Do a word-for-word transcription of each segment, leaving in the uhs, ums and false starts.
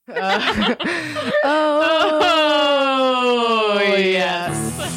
Uh, oh, Oh, yes.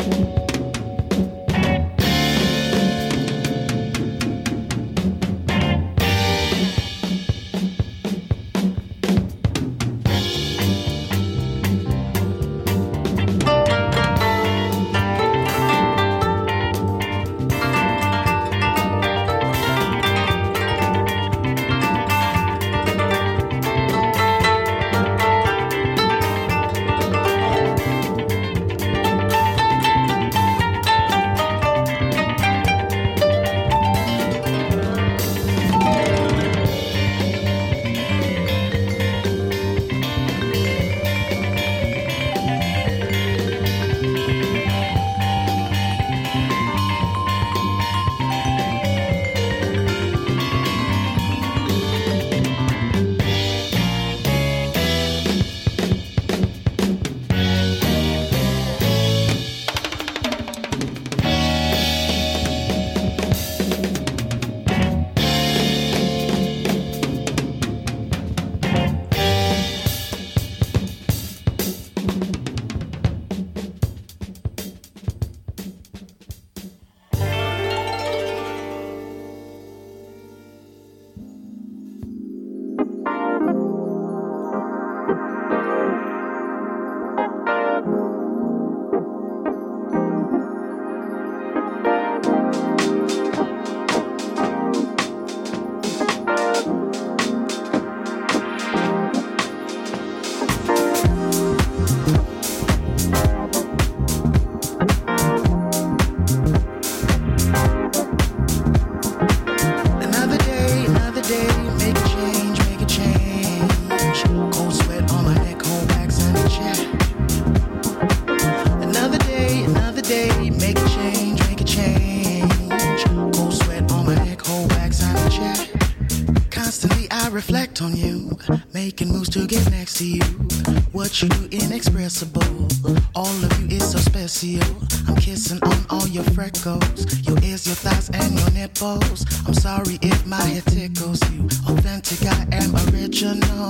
reflect on you, making moves to get next to you. What you do inexpressible, all of you is so special. I'm kissing on all your freckles, your ears, your thighs, and your nipples. I'm sorry if my head tickles you. Authentic, I am original.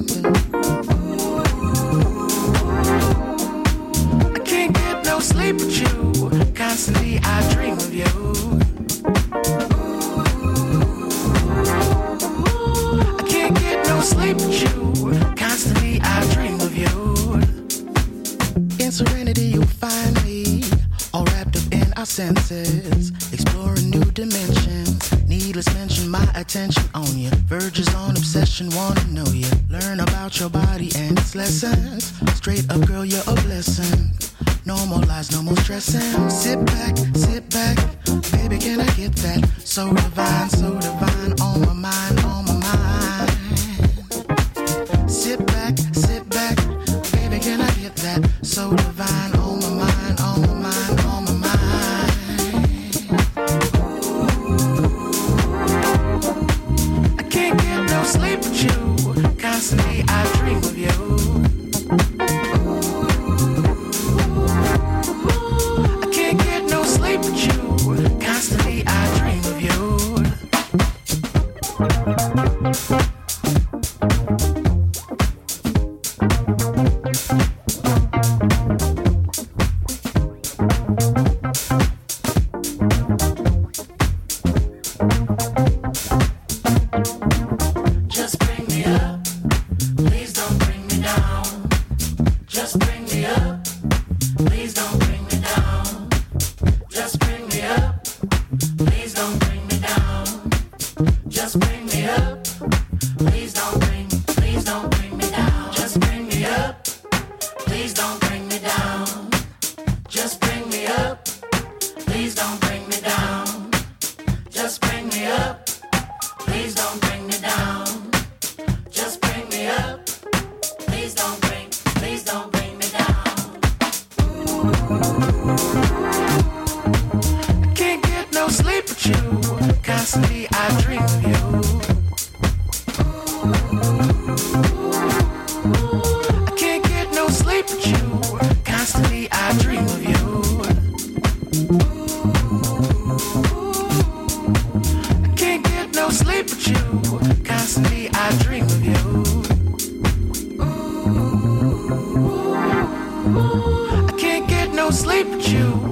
I can't get no sleep with you. Constantly I dream of you. Sleep with you, constantly I dream of you. In serenity you'll find me, all wrapped up in our senses, exploring new dimensions. Needless mention, my attention on you, verges on obsession, wanna know you. Learn about your body and its lessons. Straight up girl, you're a blessing. No more lies, no more stressing. Sit back, sit back, baby can I get that? So divine, so divine, on my mind, on my mind. Sit back, sit back, baby, can I get that? So divine, on my mind, on my mind, on my mind. I can't get no sleep with you, constantly I dream of you. I can't get no sleep with you, constantly I dream of you. Sleep with you.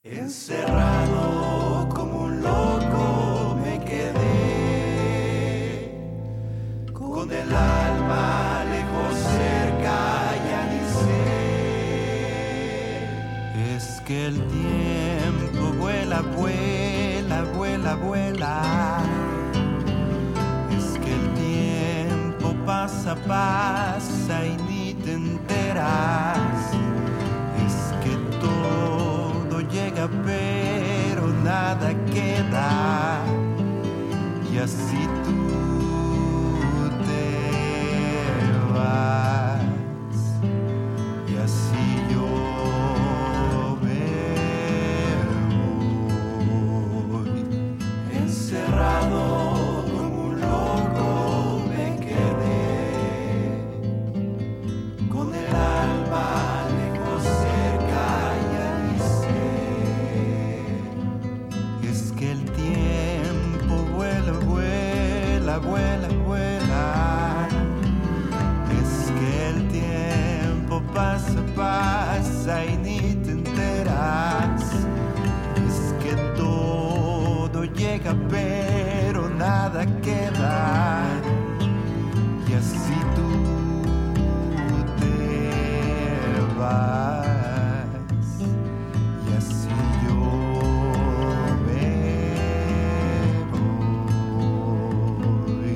Encerrado como un loco me quedé, con el alma lejos, cerca, ya ni sé. Es que el tiempo vuela, vuela, vuela, vuela. Es que el tiempo pasa, pasa y ni te enteras. Es que todo llega pero nada queda, y así tú te vas, y así yo me voy. Encerrado como un loco me quedé, con el alma lejos, cerca, ya ni sé. Es que el tiempo vuela, vuela, vuela, vuela. Es que el tiempo pasa, pasa y ni te enteras. Es que todo llega pero nada queda, y así tú te vas, y así yo me voy.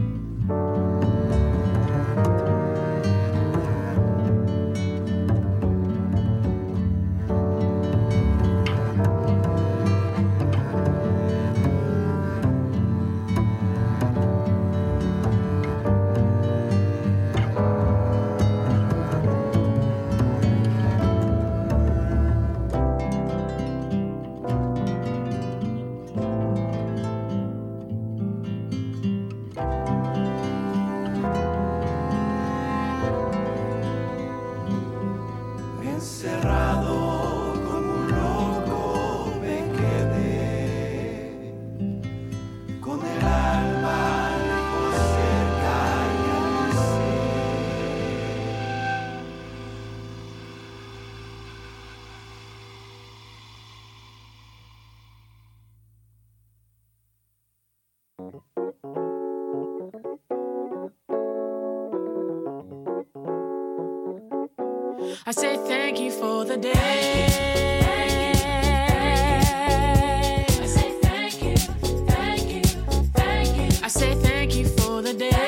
Encerrado como un loco me quedé, con el alma lejos, cerca, ya ni sé. I say thank you for the day. I say thank you, thank you, thank you. I say thank you for the day.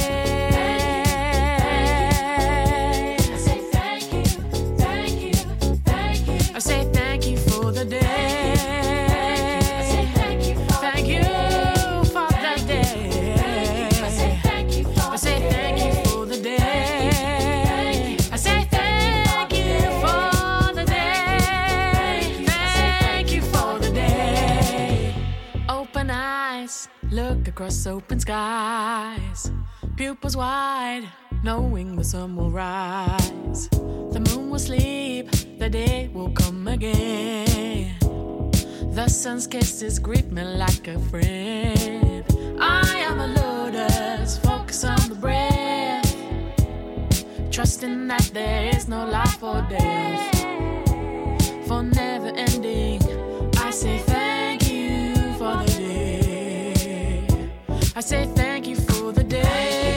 I say thank you, thank you, thank you. I say thank you for the day. I say thank you for thank you for the day. I say thank you for I say thank you for the day. I say thank look across open skies, pupils wide, knowing the sun will rise. The moon will sleep, the day will come again. The sun's kisses greet me like a friend. I am a lotus, focus on the breath, trusting that there is no life or death. For never ending, I say thank you for the day. I say thank you for the day.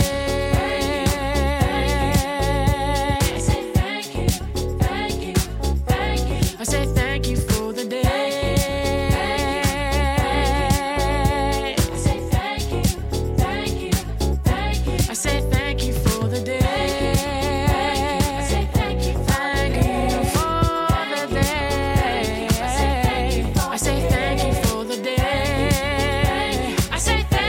I say thank you, thank you, thank you. I say thank you for the day. I say thank you, thank you, thank you. I say thank you for the day. I say thank you, thank you for the day. I say thank you, I say thank you for the day. I say thank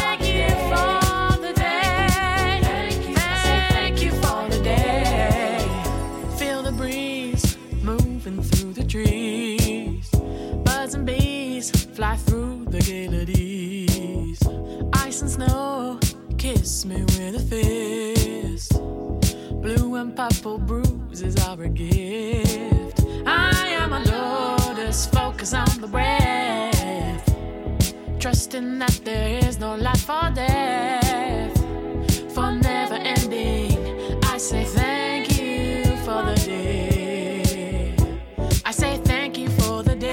fly through the galilees. Ice and snow, kiss me with a fist. Blue and purple bruises are a gift. I am a lotus, focus on the breath, trusting that there is no life or death. For never ending, I say thank you for the day. I say thank you for the day.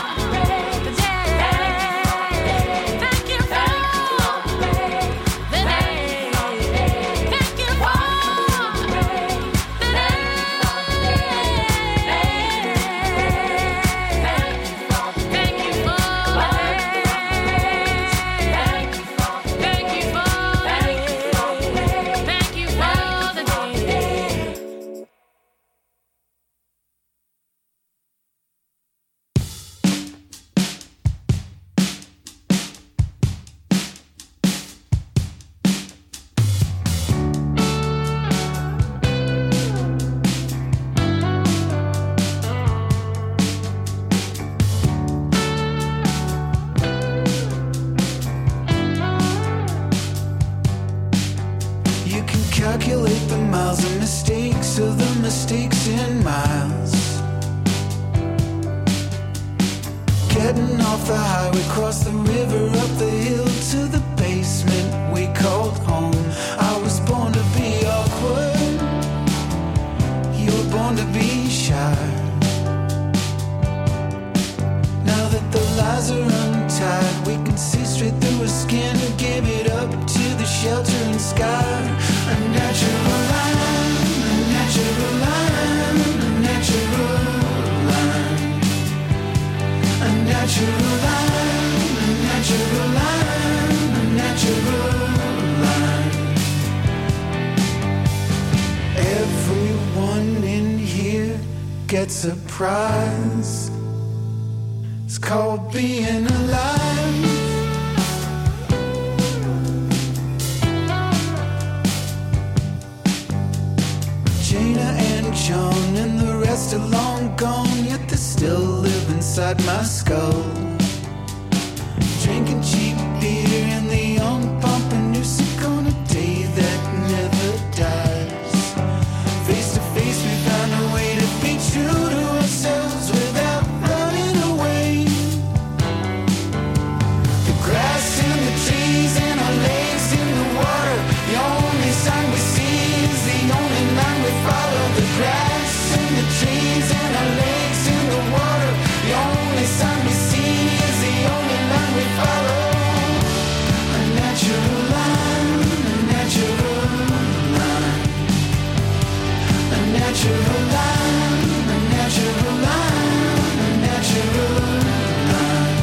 calculate the miles and mistakes of the mistakes in miles. Getting off the highway, cross the river, up the hill to the basement we called home. I was born to be awkward, you were born to be shy. Now that the lies are untied, we can see straight through her skin and give it up to the shelter and sky. A natural line, a natural line, a natural line. A natural line, a natural line, a natural line. Everyone in here gets a prize. It's called being alive. Jaina and John and the rest are long gone, yet they still live inside my skull. Drinking cheap beer and the young pumping music on a day that never dies. Face to face we found a way to be true to ourselves without running away. The grass and the trees and our legs in the water, the only sign we see is the only line we follow. The grass and the trees and our legs in the water, the only sign we see is the only line we follow. A natural line, a natural line. A natural line, a natural line, a natural line.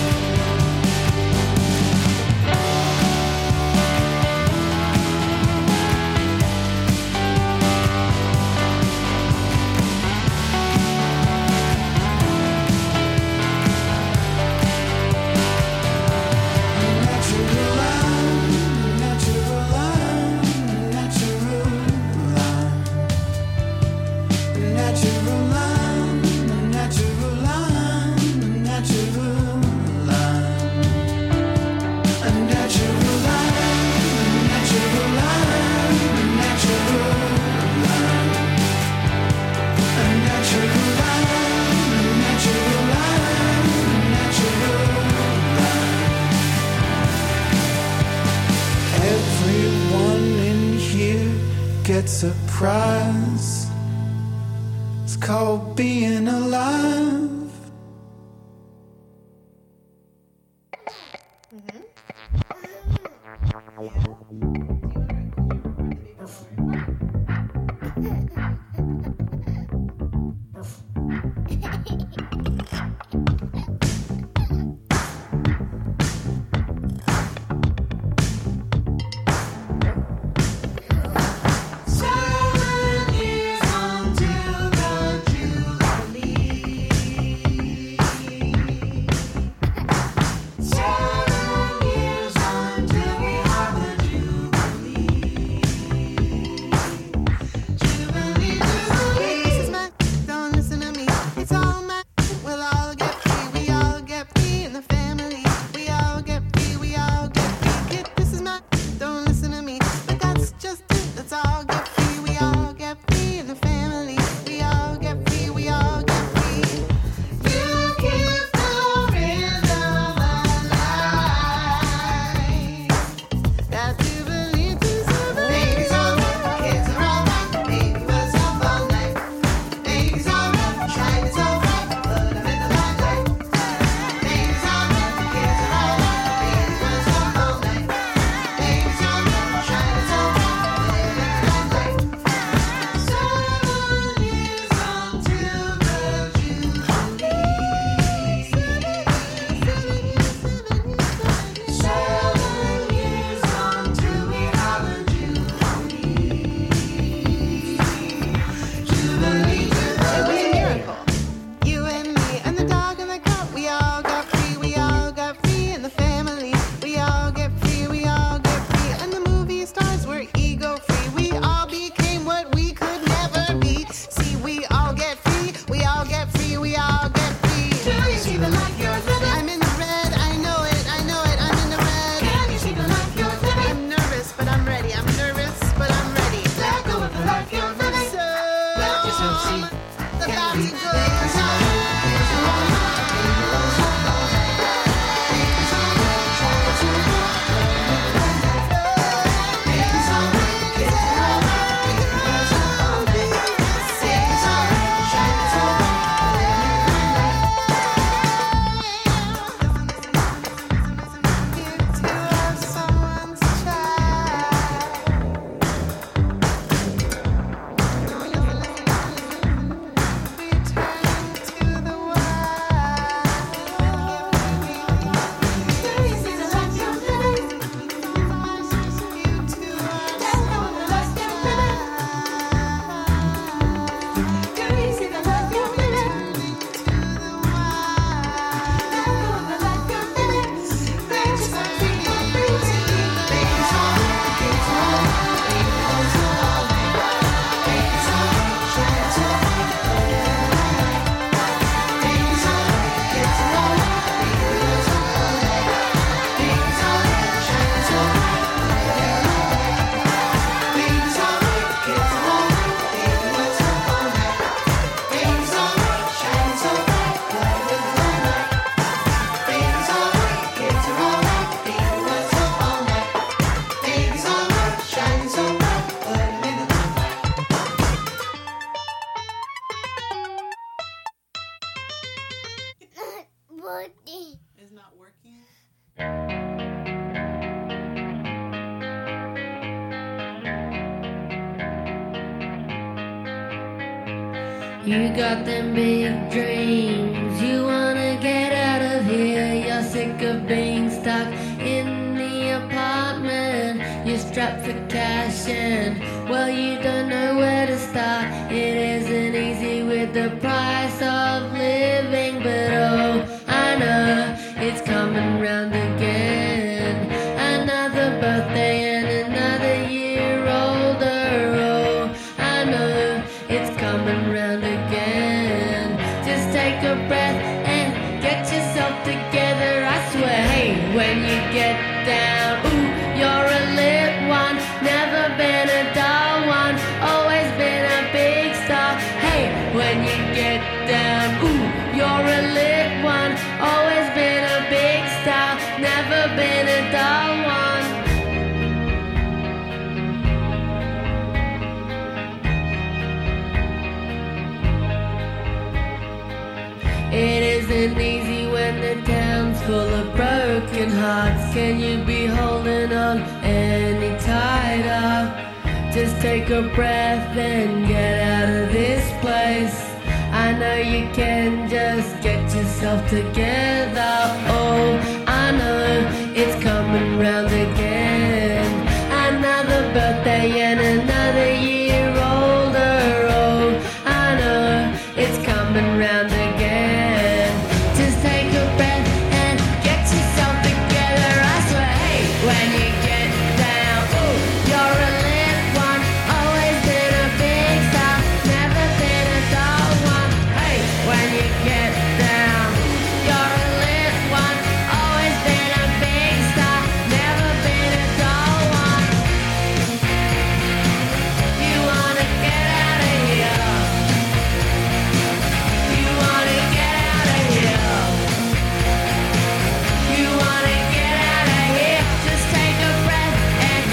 Gets a prize. It's called being alive. You got them big dreams, you wanna get out of here. You're sick of being stuck in the apartment. You're strapped for cash and, well, you don't know where to start. It isn't easy with the price of living, but oh, I know it's coming round again. Another birthday and another year older. Oh, I know it's coming round again. Just take a breath and get yourself together. I swear, hey, when you get down, ooh, you're a lit one. Never been a dull one, always been a big star. Hey, when you get down, ooh, you're a lit one. Always been a big star, never been a dull one. It isn't easy when the town's full of broken hearts. Can you be holding on any tighter? Just take a breath and get out of this place. I know you can, just get yourself together. Oh, I know it's coming round